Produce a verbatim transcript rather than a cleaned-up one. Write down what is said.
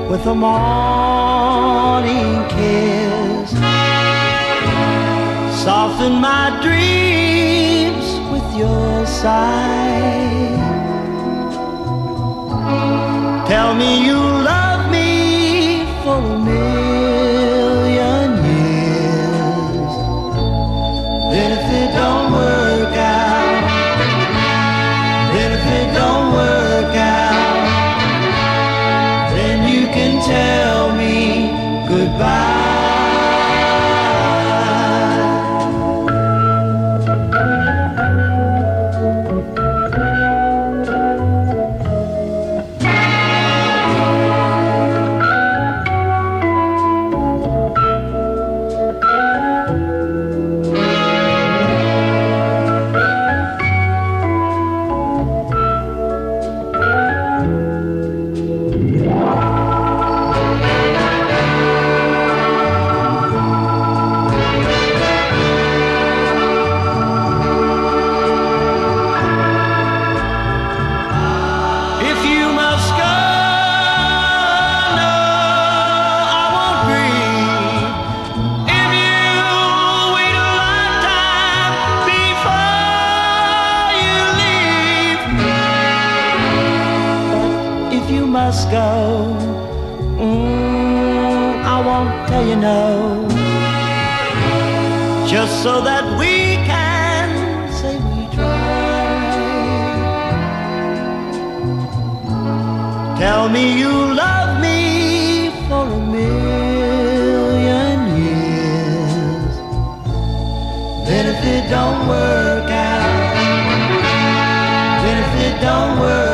with a morning kiss. Soften my dreams with your sight. Tell me you love me for a million years. Then if it don't work out, then if it don't work out, then you can tell me goodbye. You must go. Mm, I won't tell you no, just so that we can say we tried. Tell me you love me for a million years. Then if it don't work out, then if it don't work